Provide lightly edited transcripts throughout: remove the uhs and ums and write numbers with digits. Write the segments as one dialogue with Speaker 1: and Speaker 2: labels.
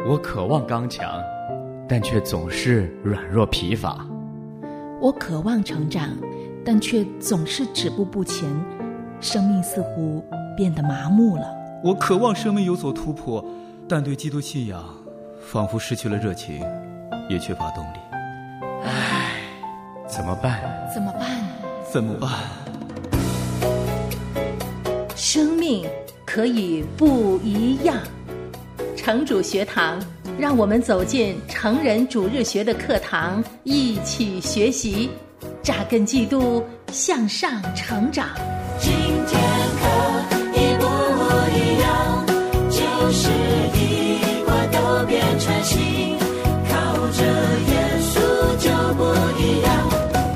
Speaker 1: 我渴望刚强，但却总是软弱疲乏。
Speaker 2: 我渴望成长，但却总是止步不前，生命似乎变得麻木了。
Speaker 3: 我渴望生命有所突破，但对基督信仰仿佛失去了热情，也缺乏动力。
Speaker 1: 唉，怎么办？
Speaker 2: 怎么办？
Speaker 3: 怎么办？
Speaker 2: 生命可以不一样。城主学堂，让我们走进成人主日学的课堂，一起学习，扎根基督，向上成长。
Speaker 4: 今天可以不一样，就是一块都变成新，靠着耶稣就不一样。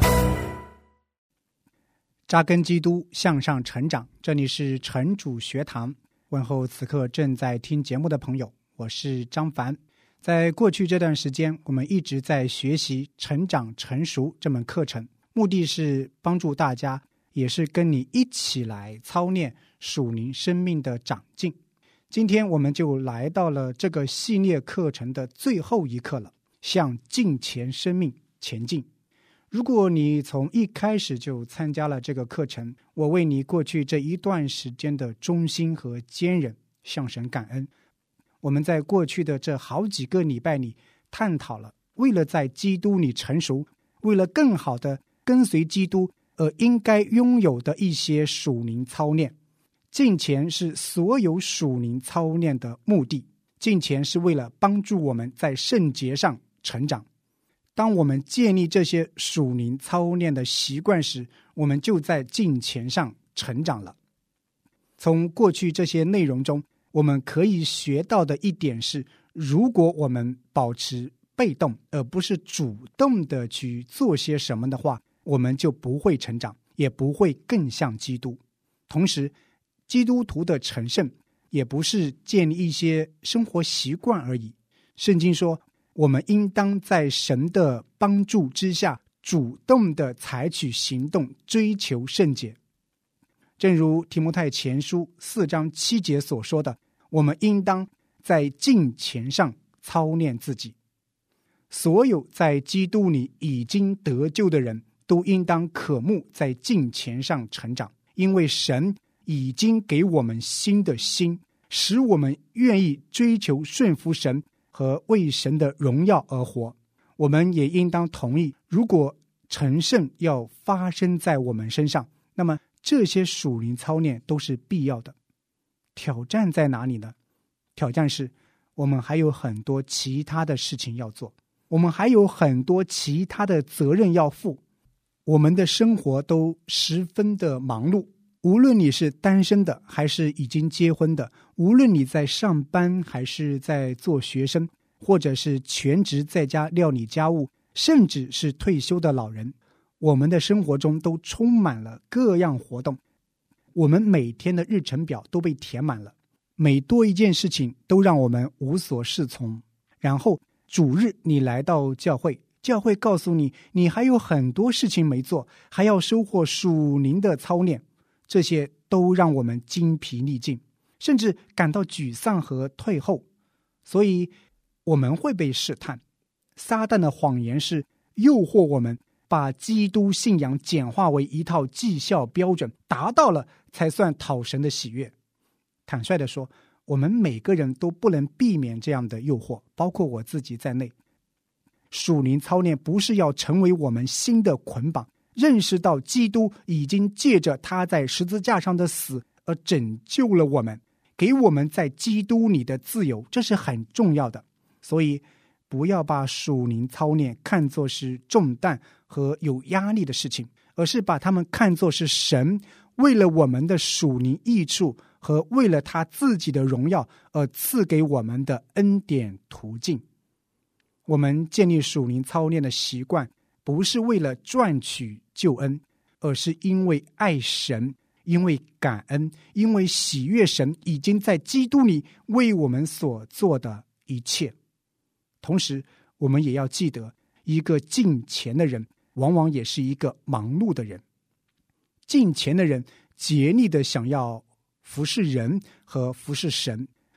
Speaker 5: 扎根基督，向上成长。这里是城主学堂，问候此刻正在听节目的朋友，我是张凡。在过去这段时间，我们一直在学习成长成熟这门课程，目的是帮助大家，也是跟你一起来操练属灵生命的长进。今天我们就来到了这个系列课程的最后一课了，向敬虔生命前进。如果你从一开始就参加了这个课程，我为你过去这一段时间的忠心和坚忍向神感恩。我们在过去的这好几个礼拜里探讨了，为了在基督里成熟，为了更好的跟随基督而应该拥有的一些属灵操练。敬虔是所有属灵操练的目的，敬虔是为了帮助我们在圣洁上成长。当我们建立这些属灵操练的习惯时，我们就在敬虔上成长了。从过去这些内容中，我们可以学到的一点是，如果我们保持被动而不是主动的去做些什么的话，我们就不会成长，也不会更像基督。同时，基督徒的成圣也不是建立一些生活习惯而已。圣经说，我们应当在神的帮助之下，主动的采取行动，追求圣洁。正如提摩太前书4章7节所说的，我们应当在敬虔上操练自己。所有在基督里已经得救的人，都应当渴慕在敬虔上成长，因为神已经给我们新的心，使我们愿意追求顺服神和为神的荣耀而活。我们也应当同意，如果成圣要发生在我们身上，那么这些属灵操练都是必要的。挑战在哪里呢？挑战是我们还有很多其他的事情要做，我们还有很多其他的责任要负，我们的生活都十分的忙碌。无论你是单身的还是已经结婚的，无论你在上班还是在做学生，或者是全职在家料理家务，甚至是退休的老人，我们的生活中都充满了各样活动。我们每天的日程表都被填满了，每多一件事情都让我们无所适从。然后主日你来到教会，教会告诉你，你还有很多事情没做，还要收获属灵的操练，这些都让我们精疲力尽，甚至感到沮丧和退后。所以我们会被试探。撒旦的谎言是诱惑我们把基督信仰简化为一套绩效标准，达到了才算讨神的喜悦。坦率地说，我们每个人都不能避免这样的诱惑，包括我自己在内。属灵操练不是要成为我们新的捆绑，认识到基督已经借着他在十字架上的死而拯救了我们，给我们在基督里的自由，这是很重要的。所以不要把属灵操练看作是重担和有压力的事情，而是把它们看作是神为了我们的属灵益处和为了他自己的荣耀而赐给我们的恩典途径。我们建立属灵操练的习惯，不是为了赚取救恩，而是因为爱神，因为感恩，因为喜悦神已经在基督里为我们所做的一切。同时我们也要记得，一个敬虔的人往往也是一个忙碌的人。敬虔的人竭力的想要服侍人和服侍神，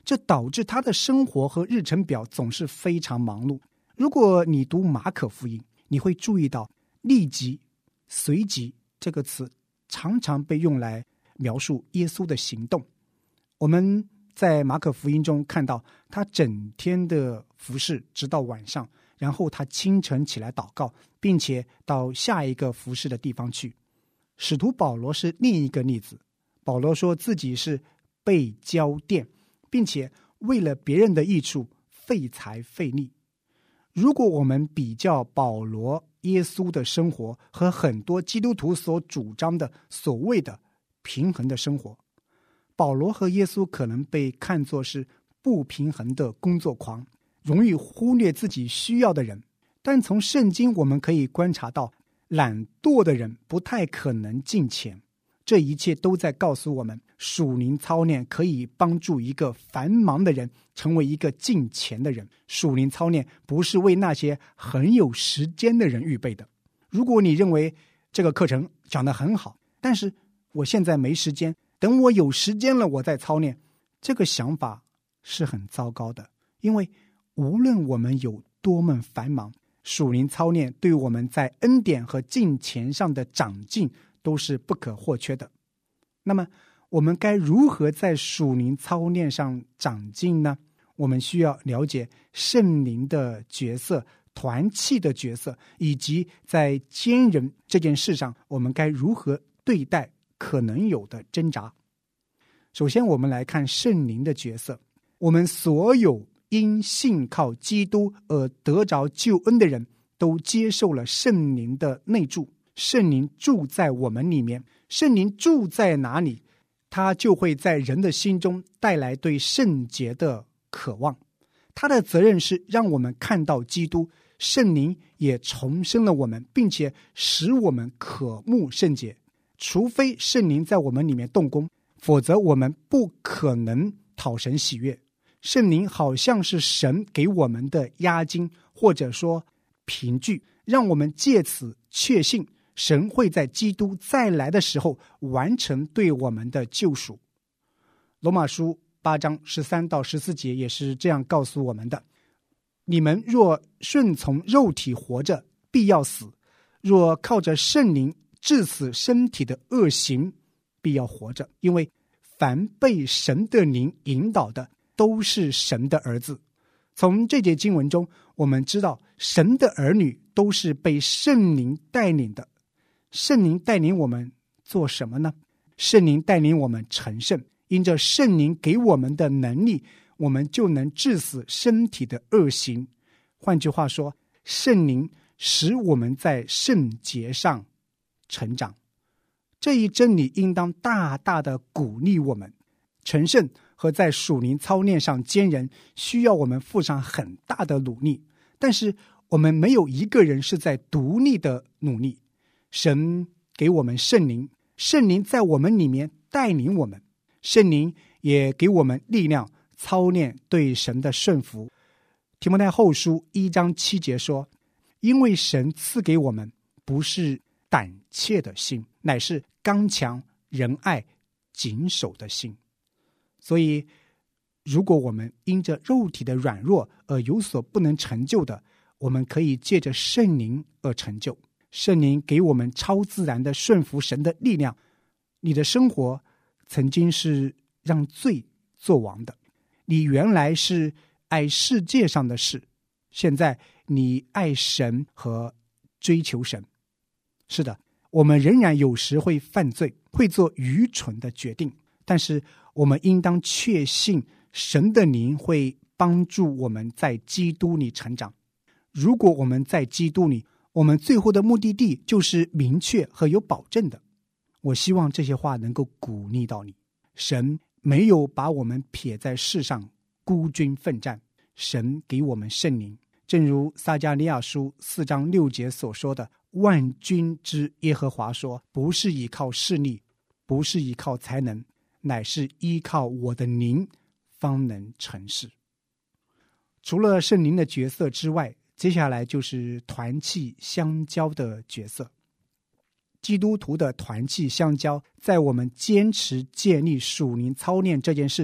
Speaker 5: 这导致他的生活和日程表总是非常忙碌。如果你读马可福音，你会注意到立即、随即这个词常常被用来描述耶稣的行动。我们在马可福音中看到他整天的服侍直到晚上，然后他清晨起来祷告，并且到下一个服侍的地方去。使徒保罗是另一个例子，保罗说自己是被交电，并且为了别人的益处费财费力。如果我们比较保罗、耶稣的生活和很多基督徒所主张的所谓的平衡的生活，保罗和耶稣可能被看作是不平衡的工作狂，容易忽略自己需要的人。但从圣经我们可以观察到，懒惰的人不太可能敬虔。这一切都在告诉我们，属灵操练可以帮助一个繁忙的人成为一个敬虔的人。属灵操练不是为那些很有时间的人预备的。如果你认为这个课程讲得很好，但是我现在没时间，等我有时间了我再操练，这个想法是很糟糕的。因为无论我们有多么繁忙，属灵操练对我们在恩典和敬虔上的长进都是不可或缺的。那么我们该如何在属灵操练上长进呢？我们需要了解圣灵的角色、团契的角色，以及在奸人这件事上我们该如何对待可能有的挣扎。首先我们来看圣灵的角色。我们所有因信靠基督而得着救恩的人都接受了圣灵的内住，圣灵住在我们里面。圣灵住在哪里，他就会在人的心中带来对圣洁的渴望。他的责任是让我们看到基督，圣灵也重生了我们，并且使我们渴慕圣洁。除非圣灵在我们里面动工，否则我们不可能讨神喜悦。圣灵好像是神给我们的押金，或者说凭据，让我们借此确信神会在基督再来的时候完成对我们的救赎。罗马书8章13到14节也是这样告诉我们的：你们若顺从肉体活着，必要死；若靠着圣灵治死身体的恶行，必要活着。因为凡被神的灵引导的，都是神的儿子。从这节经文中，我们知道神的儿女都是被圣灵带领的。圣灵带领我们做什么呢？圣灵带领我们成圣，因着圣灵给我们的能力，我们就能治死身体的恶行。换句话说，圣灵使我们在圣洁上成长。这一真理应当大大的鼓励我们。成圣和在属灵操练上坚韧，需要我们付上很大的努力，但是我们没有一个人是在独立的努力。神给我们圣灵，圣灵在我们里面带领我们，圣灵也给我们力量操练对神的顺服。提摩太后书1章7节说，因为神赐给我们不是胆怯的心，乃是刚强、仁爱、谨守的心。所以如果我们因着肉体的软弱而有所不能成就的，我们可以借着圣灵而成就。圣灵给我们超自然的顺服神的力量。你的生活曾经是让罪作王的，你原来是爱世界上的事，现在你爱神和追求神。是的，我们仍然有时会犯罪，会做愚蠢的决定，但是我们应当确信神的灵会帮助我们在基督里成长。如果我们在基督里，我们最后的目的地就是明确和有保证的。我希望这些话能够鼓励到你。神没有把我们撇在世上孤军奋战，神给我们圣灵，正如撒迦利亚书4章6节所说的，万军之耶和华说，不是依靠势力，不是依靠才能，乃是依靠我的灵方能成事。除了圣灵的角色之外，接下来就是团契相交的角色。基督徒的团契相交，在我们坚持建立属灵操练这件事上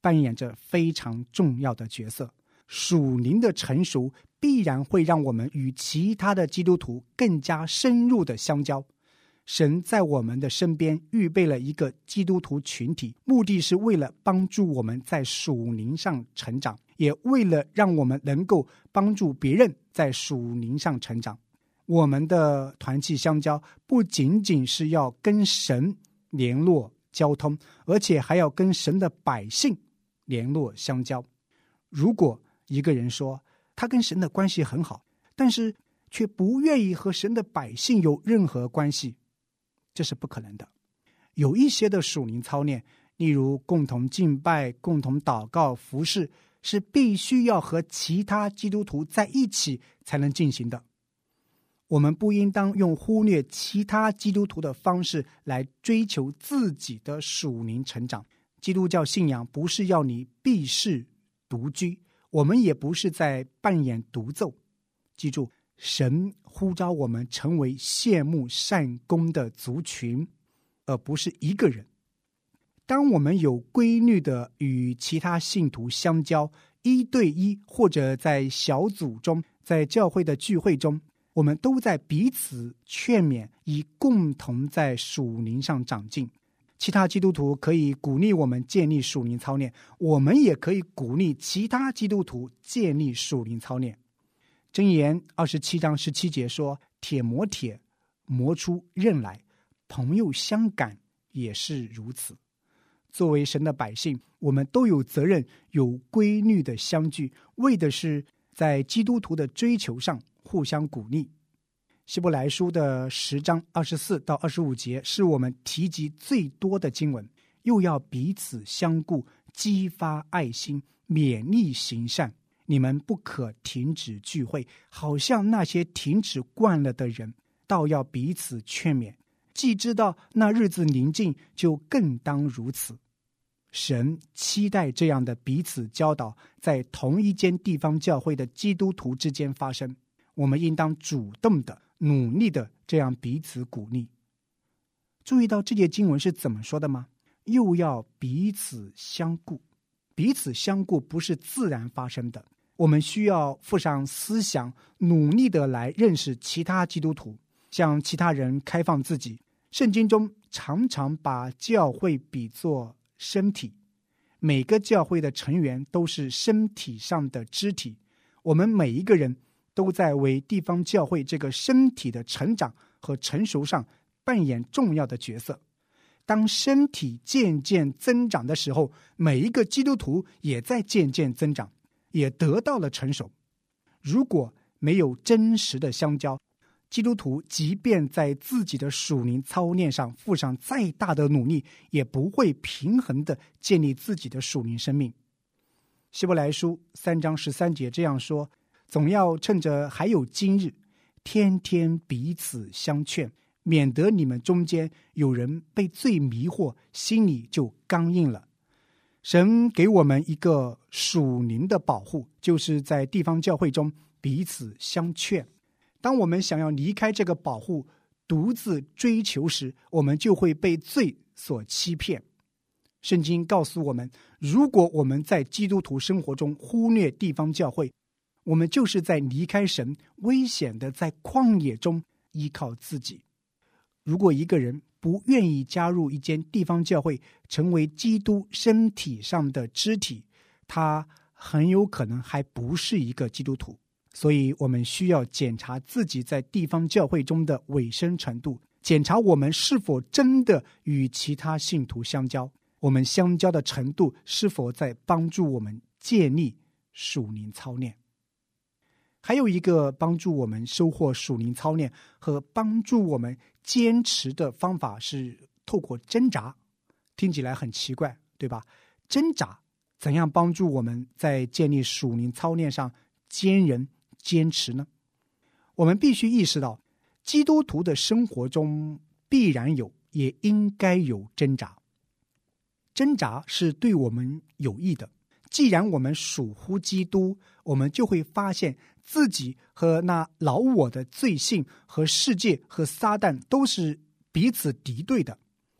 Speaker 5: 扮演着非常重要的角色。属灵的成熟必然会让我们与其他的基督徒更加深入的相交。神在我们的身边预备了一个基督徒群体，目的是为了帮助我们在属灵上成长，也为了让我们能够帮助别人在属灵上成长。我们的团契相交不仅仅是要跟神联络交通，而且还要跟神的百姓联络相交。如果一个人说他跟神的关系很好，但是却不愿意和神的百姓有任何关系，这是不可能的。有一些的属灵操练，例如共同敬拜、共同祷告、服事，是必须要和其他基督徒在一起才能进行的。我们不应当用忽略其他基督徒的方式来追求自己的属灵成长。基督教信仰不是要你避世独居，我们也不是在扮演独奏。记住，神呼召我们成为羡慕善功的族群，而不是一个人。当我们有规律的与其他信徒相交，一对一或者在小组中，在教会的聚会中，我们都在彼此劝勉，以共同在属灵上长进。其他基督徒可以鼓励我们建立属灵操练，我们也可以鼓励其他基督徒建立属灵操练。箴言27章17节说，铁磨铁，磨出刃来，朋友相感也是如此。作为神的百姓，我们都有责任有规律的相聚，为的是在基督徒的追求上互相鼓励。希伯来书的10章24到25节是我们提及最多的经文，又要彼此相顾，激发爱心，勉励行善。你们不可停止聚会，好像那些停止惯了的人，倒要彼此劝勉。既知道那日子临近，就更当如此。神期待这样的彼此教导在同一间地方教会的基督徒之间发生。我们应当主动的、努力的这样彼此鼓励。注意到这节经文是怎么说的吗？又要彼此相顾。彼此相顾不是自然发生的，我们需要附上思想，努力的来认识其他基督徒，向其他人开放自己。圣经中常常把教会比作身体，每个教会的成员都是身体上的肢体，我们每一个人都在为地方教会这个身体的成长和成熟上扮演重要的角色。当身体渐渐增长的时候，每一个基督徒也在渐渐增长，也得到了成熟。如果没有真实的相交，基督徒即便在自己的属灵操练上付上再大的努力，也不会平衡地建立自己的属灵生命。希伯来书3章13节这样说，总要趁着还有今日，天天彼此相劝，免得你们中间有人被罪迷惑，心里就刚硬了。神给我们一个属灵的保护，就是在地方教会中彼此相劝。当我们想要离开这个保护，独自追求时，我们就会被罪所欺骗。圣经告诉我们，如果我们在基督徒生活中忽略地方教会，我们就是在离开神，危险的在旷野中依靠自己。如果一个人不愿意加入一间地方教会，成为基督身体上的肢体，他很有可能还不是一个基督徒。所以我们需要检查自己在地方教会中的委身程度，检查我们是否真的与其他信徒相交，我们相交的程度是否在帮助我们建立属灵操练。还有一个帮助我们收获属灵操练和帮助我们坚持的方法是透过挣扎。听起来很奇怪，对吧？挣扎怎样帮助我们在建立属灵操练上坚韧坚持呢？我们必须意识到，基督徒的生活中必然有，也应该有挣扎。挣扎是对我们有益的。既然我们属乎基督，我们就会发现自己和那老我的罪性和世界和撒旦都是彼此敌对的，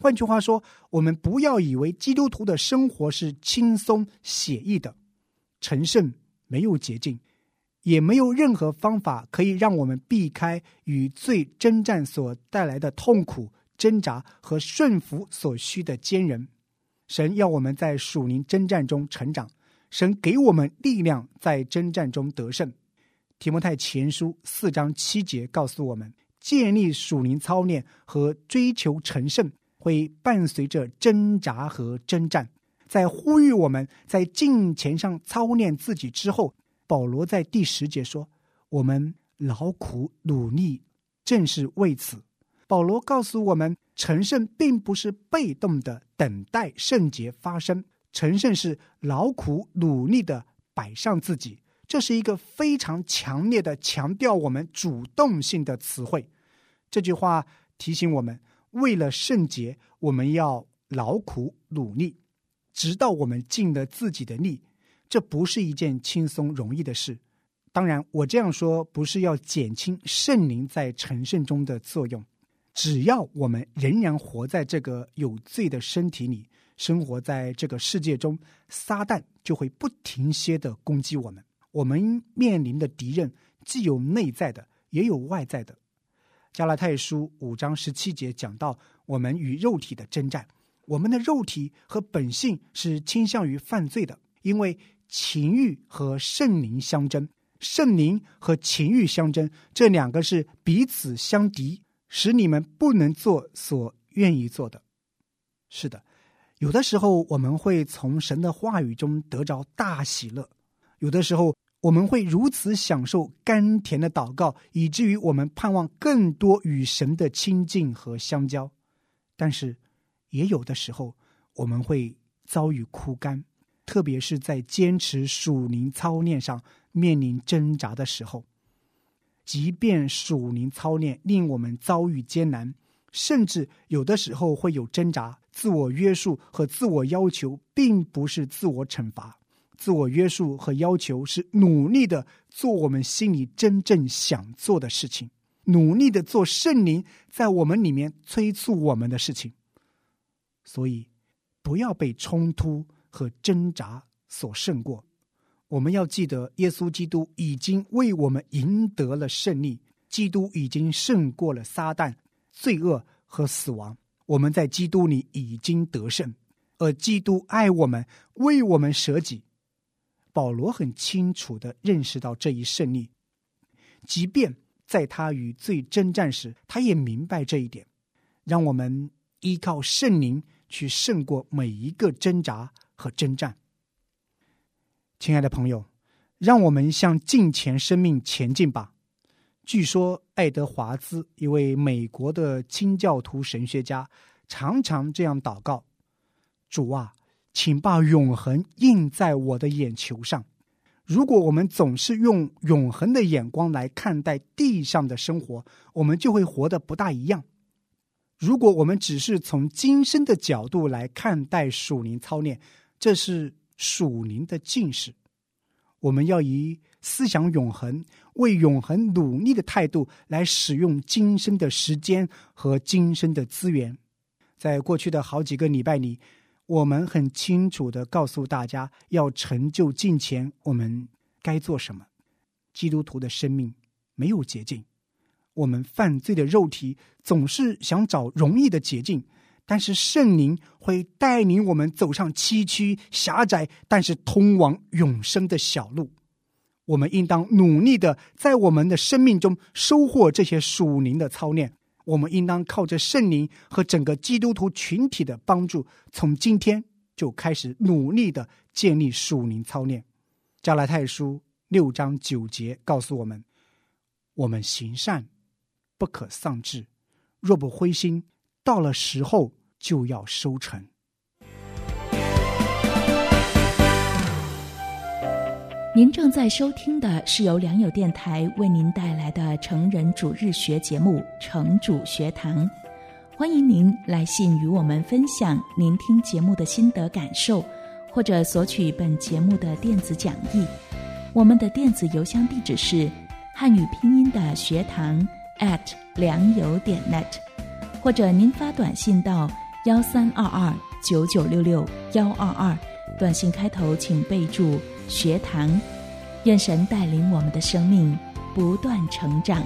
Speaker 5: 换句话说，我们不要以为基督徒的生活是轻松写意的，成圣没有捷径，也没有任何方法可以让我们避开与罪征战所带来的痛苦、挣扎和顺服所需的坚韧。神要我们在属灵征战中成长，神给我们力量在征战中得胜。提摩太前书4章7节告诉我们，建立属灵操练和追求成圣会伴随着挣扎和征战。在呼吁我们在敬虔上操练自己之后，保罗在第10节说，我们劳苦努力正是为此。保罗告诉我们，成圣并不是被动的等待圣洁发生，成圣是劳苦努力的摆上自己。这是一个非常强烈的强调我们主动性的词汇。这句话提醒我们，为了圣洁，我们要劳苦努力，直到我们尽了自己的力。这不是一件轻松容易的事。当然，我这样说不是要减轻圣灵在成圣中的作用。只要我们仍然活在这个有罪的身体里，生活在这个世界中，撒旦就会不停歇地攻击我们。我们面临的敌人既有内在的，也有外在的。加拉太书5章17节讲到，我们与肉体的征战，我们的肉体和本性是倾向于犯罪的，因为情欲和圣灵相争，圣灵和情欲相争，这两个是彼此相敌，使你们不能做所愿意做的。是的，有的时候我们会从神的话语中得着大喜乐，有的时候我们会如此享受甘甜的祷告，以至于我们盼望更多与神的亲近和相交。但是也有的时候我们会遭遇枯干，特别是在坚持属灵操练上面临挣扎的时候。即便属灵操练令我们遭遇艰难，甚至有的时候会有挣扎，自我约束和自我要求并不是自我惩罚，自我约束和要求是努力的做我们心里真正想做的事情，努力的做圣灵在我们里面催促我们的事情。所以不要被冲突和挣扎所胜过。我们要记得，耶稣基督已经为我们赢得了胜利，基督已经胜过了撒旦、罪恶和死亡。我们在基督里已经得胜，而基督爱我们，为我们舍己。保罗很清楚地认识到这一胜利，即便在他与罪征战时，他也明白这一点。让我们依靠圣灵去胜过每一个挣扎和征战。亲爱的朋友，让我们向敬虔生命前进吧。据说爱德华兹，一位美国的清教徒神学家，常常这样祷告：主啊，请把永恒印在我的眼球上。如果我们总是用永恒的眼光来看待地上的生活，我们就会活得不大一样。如果我们只是从今生的角度来看待属灵操练，这是属灵的近视。我们要以思想永恒、为永恒努力的态度来使用今生的时间和今生的资源。在过去的好几个礼拜里，我们很清楚地告诉大家，要成就敬虔，我们该做什么。基督徒的生命没有捷径，我们犯罪的肉体总是想找容易的捷径，但是圣灵会带领我们走上崎岖狭窄但是通往永生的小路。我们应当努力的在我们的生命中收获这些属灵的操练。我们应当靠着圣灵和整个基督徒群体的帮助，从今天就开始努力的建立属灵操练。加拉太书6章9节告诉我们，我们行善不可丧志，若不灰心，到了时候就要收成。
Speaker 6: 您正在收听的是由良友电台为您带来的成人主日学节目《成主学堂》，欢迎您来信与我们分享您听节目的心得感受，或者索取本节目的电子讲义。我们的电子邮箱地址是汉语拼音的学堂@良友.net，或者您发短信到 13229966，122，短信开头请备注学堂。愿神带领我们的生命不断成长。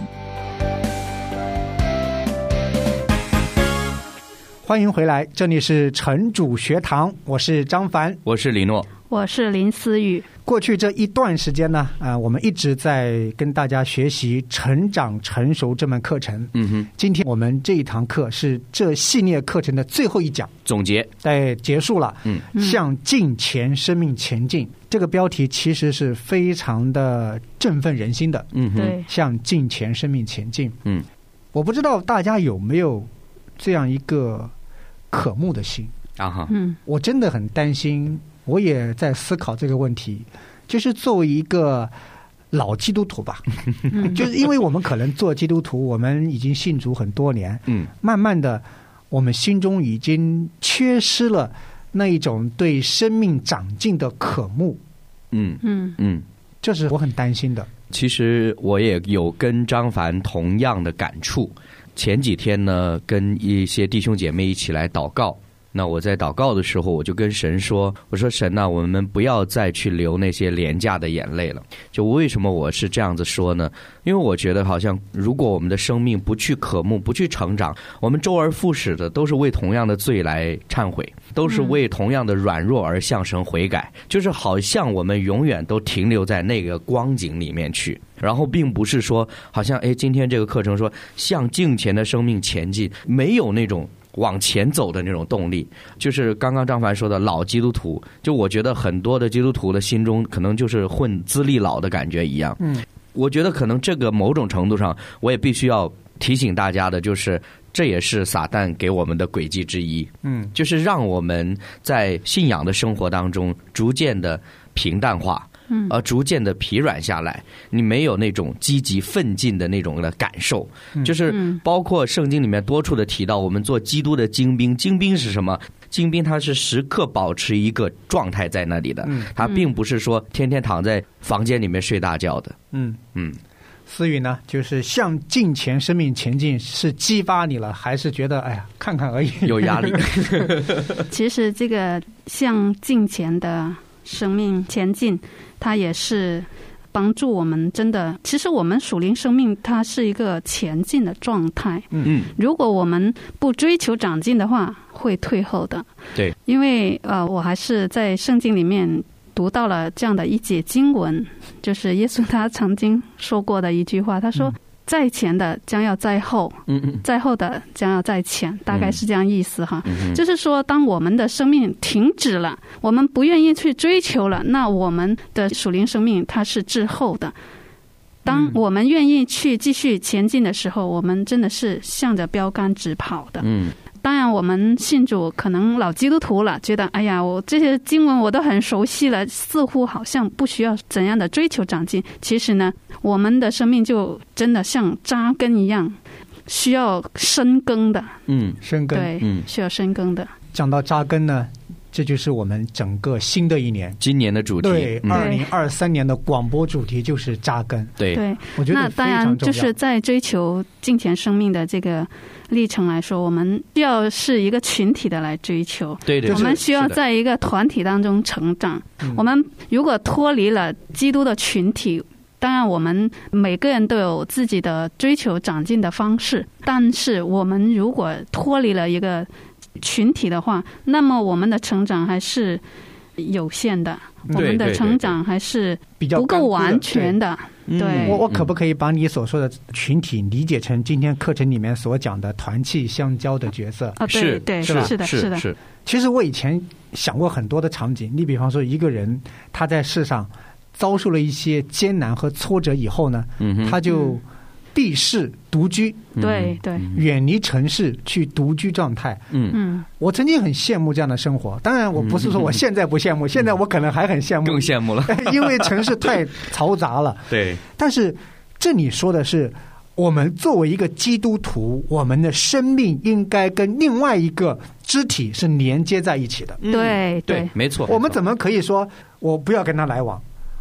Speaker 5: 欢迎回来，这里是城主学堂，我是张凡，
Speaker 1: 我是李诺，
Speaker 7: 我是林思雨。
Speaker 5: 过去这一段时间呢，我们一直在跟大家学习成长成熟这门课程。今天我们这一堂课是这系列课程的最后一讲，
Speaker 1: 总结，
Speaker 5: 结束了。向敬虔生命前进，这个标题其实是非常的振奋人心的。
Speaker 7: 对，
Speaker 5: 向敬虔生命前进。我不知道大家有没有这样一个渴慕的心
Speaker 1: 啊哈。
Speaker 5: 我真的很担心，我也在思考这个问题，就是作为一个老基督徒吧，就是因为我们可能做基督徒，我们已经信主很多年，慢慢的我们心中已经缺失了那一种对生命长进的渴慕。这是我很担心的。
Speaker 1: 其实我也有跟张凡同样的感触。前几天呢，跟一些弟兄姐妹一起来祷告，那我在祷告的时候，我就跟神说，我说神啊，我们不要再去流那些廉价的眼泪了。就为什么我是这样子说呢？因为我觉得好像如果我们的生命不去渴慕，不去成长，我们周而复始的都是为同样的罪来忏悔，都是为同样的软弱而向神悔改，就是好像我们永远都停留在那个光景里面去，然后并不是说好像今天这个课程说向敬虔的生命前进，没有那种往前走的那种动力。就是刚刚张凡说的老基督徒，就我觉得很多的基督徒的心中可能就是混资历老的感觉一样。我觉得可能这个某种程度上我也必须要提醒大家的，就是这也是撒旦给我们的诡计之一。就是让我们在信仰的生活当中逐渐的平淡化，逐渐的疲软下来，你没有那种积极奋进的那种的感受。就是包括圣经里面多处的提到，我们做基督的精兵，精兵是什么？精兵他是时刻保持一个状态在那里的，他并不是说天天躺在房间里面睡大觉的。
Speaker 5: 思雨呢，就是向敬虔生命前进，是激发你了，还是觉得哎呀看看而已，
Speaker 1: 有压力？
Speaker 7: 其实这个向敬虔的生命前进，它也是帮助我们真的，其实我们属灵生命它是一个前进的状态。如果我们不追求长进的话，会退后的。
Speaker 1: 对，
Speaker 7: 因为我还是在圣经里面读到了这样的一节经文，就是耶稣他曾经说过的一句话，他说在前的将要在后，在后的将要在前，大概是这样意思哈。就是说当我们的生命停止了，我们不愿意去追求了，那我们的属灵生命它是滞后的。当我们愿意去继续前进的时候，我们真的是向着标杆直跑的。当然我们信主可能老基督徒了，觉得哎呀我这些经文我都很熟悉了，似乎好像不需要怎样的追求长进。其实呢，我们的生命就真的像扎根一样，需要深耕的。
Speaker 5: 深耕，
Speaker 7: 对，需要深耕的。
Speaker 5: 讲到扎根呢，这就是我们整个新的一年，
Speaker 1: 今年的主题。
Speaker 5: 对，2023年的广播主题就是扎根。
Speaker 7: 对，
Speaker 5: 我觉得
Speaker 7: 那当然就是在追求敬虔生命的这个历程来说，我们需要是一个群体的来追求。
Speaker 1: 对，
Speaker 7: 我们需要在一个团体当中成长。我们如果脱离了基督的群体，当然我们每个人都有自己的追求长进的方式，但是我们如果脱离了一个群体的话，那么我们的成长还是有限的，我们的成长还是不够完全的。对，
Speaker 5: 我可不可以把你所说的群体理解成今天课程里面所讲的团契相交的角色？
Speaker 7: 对对，是的。
Speaker 5: 其实我以前想过很多的场景，你比方说一个人他在世上遭受了一些艰难和挫折以后呢，他就避世独居，
Speaker 7: 对，
Speaker 5: 远离城市去独居状态。我曾经很羡慕这样的生活，当然我不是说我现在不羡慕，现在我可能还很羡慕，
Speaker 1: 更羡慕了，
Speaker 5: 因为城市太嘈杂了。
Speaker 1: 对，
Speaker 5: 但是这里说的是，我们作为一个基督徒，我们的生命应该跟另外一个肢体是连接在一起的。
Speaker 7: 对，
Speaker 1: 没错。
Speaker 5: 我们怎么可以说我不要跟他来往？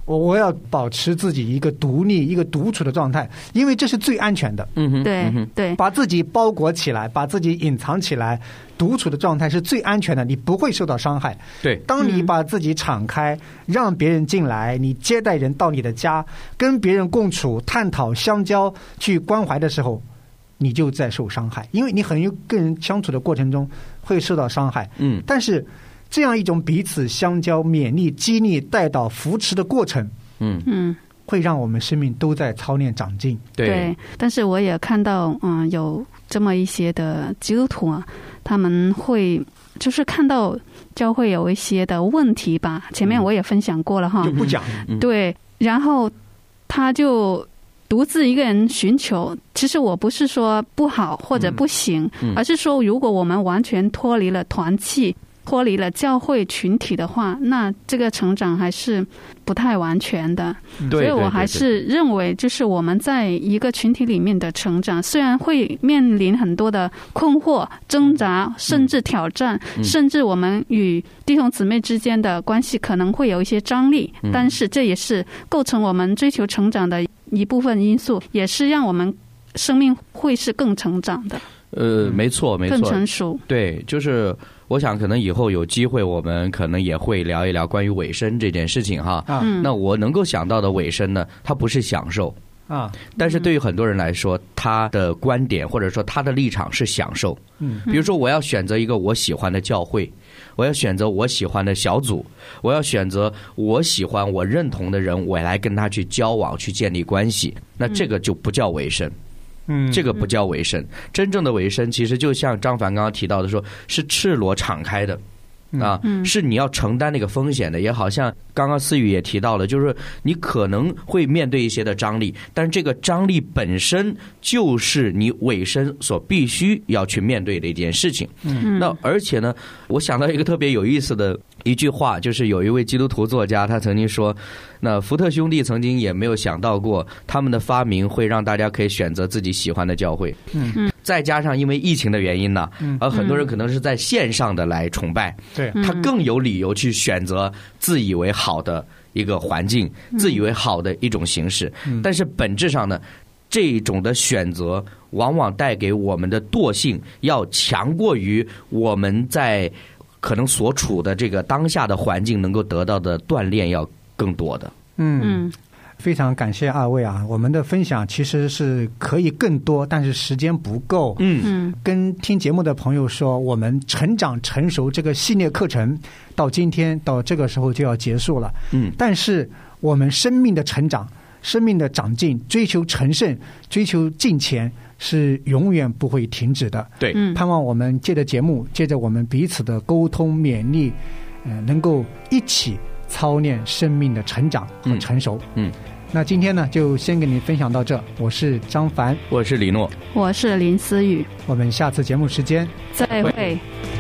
Speaker 5: 我要保持自己一个独立、一个独处的状态，因为这是最安全的。
Speaker 7: 对，
Speaker 5: 把自己包裹起来，把自己隐藏起来，独处的状态是最安全的，你不会受到伤害。
Speaker 1: 对，
Speaker 5: 当你把自己敞开，让别人进来，你接待人到你的家，跟别人共处、探讨、相交、去关怀的时候，你就在受伤害，因为你很有跟人相处的过程中会受到伤害。但是这样一种彼此相交、勉励、激励、带导、扶持的过程，会让我们生命都在操练长进。
Speaker 7: 对，但是我也看到，有这么一些的基督徒啊，他们会就是看到教会有一些的问题吧，前面我也分享过了哈，
Speaker 5: 就不讲。
Speaker 7: 对，然后他就独自一个人寻求。其实我不是说不好或者不行，而是说如果我们完全脱离了团契，脱离了教会群体的话，那这个成长还是不太完全的。所以我还是认为，就是我们在一个群体里面的成长，虽然会面临很多的困惑、挣扎，甚至挑战，甚至我们与弟兄姊妹之间的关系可能会有一些张力，但是这也是构成我们追求成长的一部分因素，也是让我们生命会是更成长的。
Speaker 1: 没错，
Speaker 7: 更成熟。
Speaker 1: 对，就是我想可能以后有机会我们可能也会聊一聊关于委身这件事情哈。那我能够想到的委身呢，它不是享受啊，但是对于很多人来说，他的观点或者说他的立场是享受。比如说我要选择一个我喜欢的教会，我要选择我喜欢的小组，我要选择我喜欢我认同的人，我来跟他去交往，去建立关系，那这个就不叫委身。这个不叫委身，真正的委身其实就像张凡刚刚提到的说，是赤裸敞开的啊，是你要承担那个风险的。也好像刚刚思雨也提到了，就是你可能会面对一些的张力，但是这个张力本身就是你委身所必须要去面对的一件事情。那而且呢，我想到一个特别有意思的一句话，就是有一位基督徒作家，他曾经说，那福特兄弟曾经也没有想到过，他们的发明会让大家可以选择自己喜欢的教会。再加上因为疫情的原因呢，很多人可能是在线上的来崇拜，
Speaker 5: 对，
Speaker 1: 他更有理由去选择自以为好的一个环境，自以为好的一种形式。但是本质上呢，这种的选择往往带给我们的惰性要强过于我们在可能所处的这个当下的环境能够得到的锻炼要更多的。
Speaker 5: 非常感谢二位啊！我们的分享其实是可以更多，但是时间不够。跟听节目的朋友说，我们成长成熟这个系列课程到今天到这个时候就要结束了。但是我们生命的成长、生命的长进、追求成圣、追求敬虔是永远不会停止的。
Speaker 1: 对，
Speaker 5: 盼望我们借着节目，借着我们彼此的沟通勉励，能够一起操练生命的成长和成熟。那今天呢，就先跟你分享到这。我是张凡，
Speaker 1: 我是李诺，
Speaker 7: 我是林思雨，
Speaker 5: 我们下次节目时间
Speaker 7: 再会。